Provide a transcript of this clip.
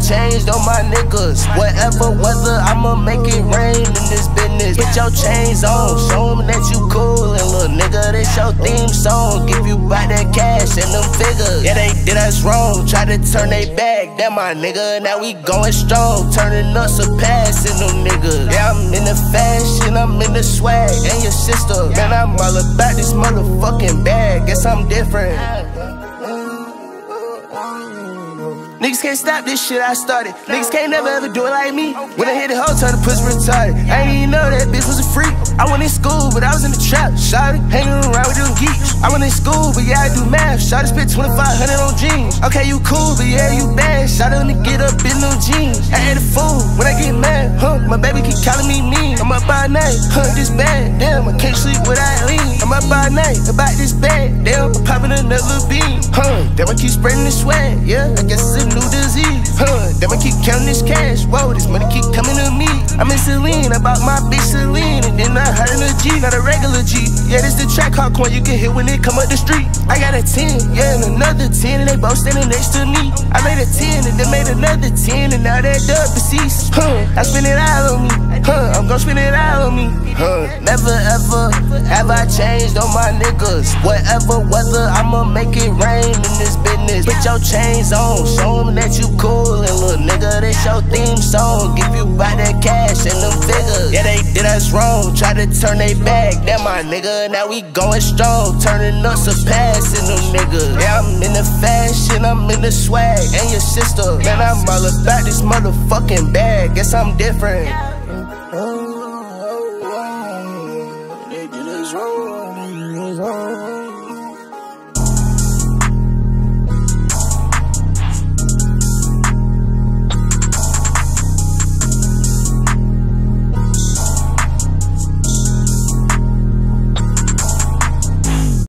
changed on my niggas. Whatever weather, I'ma make it rain in this business. Put your chains on, show them that you cool. And little nigga, this your theme song. Give you back that cash and them figures. Yeah, they did us wrong, try to turn they back. That my nigga, now we going strong. Turning up, surpassing them niggas. Yeah, I'm in the fashion, I'm in the swag. And your sister, man, I'm all about this motherfucking bag. Guess I'm different. Niggas can't stop this shit I started. Niggas can't never ever do it like me. When I hit the hoe, turn the pussy retarded. I ain't even know that bitch was a freak. I went in school, but I was in the trap. Shawty, hanging around with them geeks. I went in school, but yeah, I do math. Shawty spent 2,500 on jeans. Okay, you cool, but yeah, you bad. Shawty let me get up in them jeans. I ain't a fool when I get mad. My baby keep calling me mean. I'm up all night, this bad. Damn, I can't sleep without lean. I'm up all night about this bad. Damn, I'm popping another bean. Damn, I keep spreading this swag. Yeah, I guess it's a new disease. Damn, I keep counting this cash. Whoa, this money keep coming to me. I'm in Celine, I bought my bitch Celine. And then I heard in a G, not a regular G. Yeah, this the track hard coin you get hit when it come up the street. I got a 10, yeah, and another 10, and they both standing next to me. I made a 10, and then made another 10, and now that dub deceased. I spend it all on me. I'm gon' spend it all on me. Never ever have I changed on my niggas. Whatever weather, I'ma make it rain in this business. Put your chains on, show them that you cool. And little nigga, this your theme song. Give you back that cash and them figures. Yeah, they did us wrong, try to turn they back. That my nigga, now we going strong. Turning up, surpassing them niggas. Yeah, I'm in the fashion, I'm in the swag. And your sister, man, I'm all about this motherfucking bag. Guess I'm different.